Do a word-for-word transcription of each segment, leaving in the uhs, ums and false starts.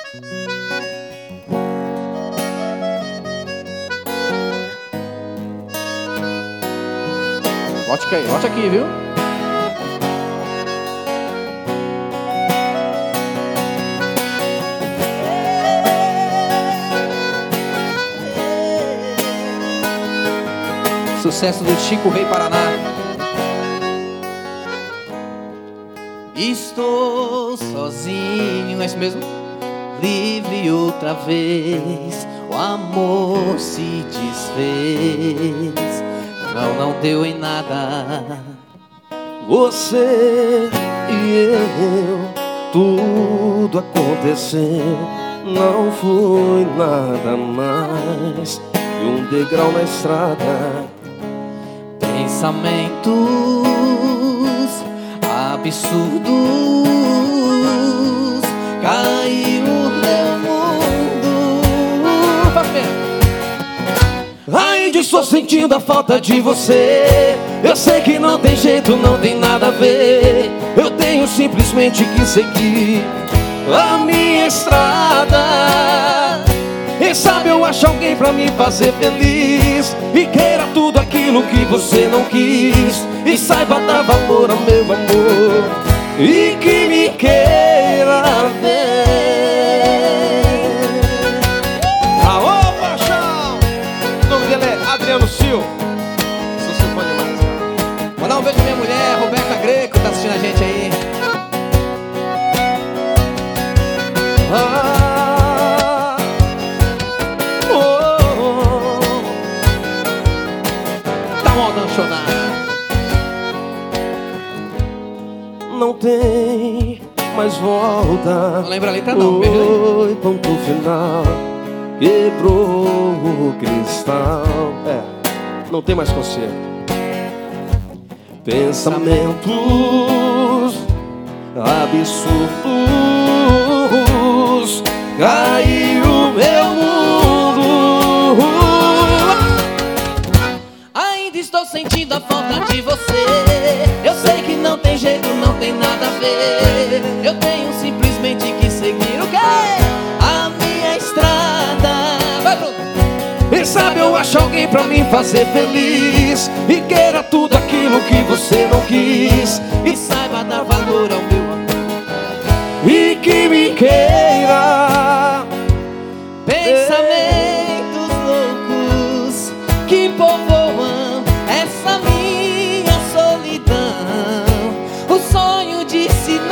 Volte aqui, volte aqui, viu? Sucesso do Chico Rei Paraná. Estou sozinho, é isso mesmo? Livre outra vez, o amor se desfez. Não, não deu em nada. Você e eu, tudo aconteceu. Não foi nada mais que um degrau na estrada. Pensamentos absurdos, caiu meu mundo. Ainda estou sentindo a falta de você. Eu sei que não tem jeito, não tem nada a ver. Eu tenho simplesmente que seguir a minha estrada. Quem sabe eu acho alguém pra me fazer feliz e queira tudo aquilo que você não quis, e saiba dar valor ao meu amor e que me queira ver. Aô, paixão! O nome dele é Adriano Silva. Sou seu fã demais, cara. Mandar um beijo pra minha mulher, Roberta Greco, tá assistindo a gente aí. Ah, não tem mais volta. Não lembra a letra não, beijo aí. Foi ponto final, quebrou o cristal. É, não tem mais conserto. Pensamentos absurdos, caiu meu mundo. Ainda estou sentindo a falta de você. Eu sei que não tem jeito, não tem nada a ver. Eu tenho simplesmente que seguir o quê? A minha estrada. Vai, Bruno! Quem sabe eu acho alguém pra me fazer feliz e queira tudo aquilo que você não quis, E saiba dar valor ao meu amor e que me queira. Pensamentos loucos que povoam essa minha solidão. O sonho disse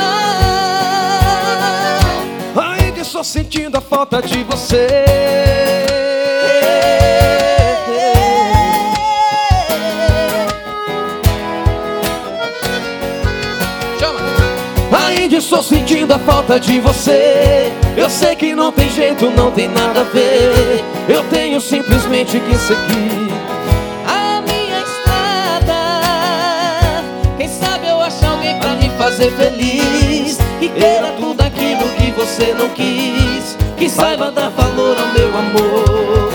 não. Ainda estou sentindo a falta de você. Ainda estou sentindo a falta de você. Eu sei que não tem jeito, não tem nada a ver. Eu tenho simplesmente que seguir a minha estrada. Quem sabe eu acho alguém pra me fazer feliz e queira tudo aquilo que você não quis, que saiba dar valor ao meu amor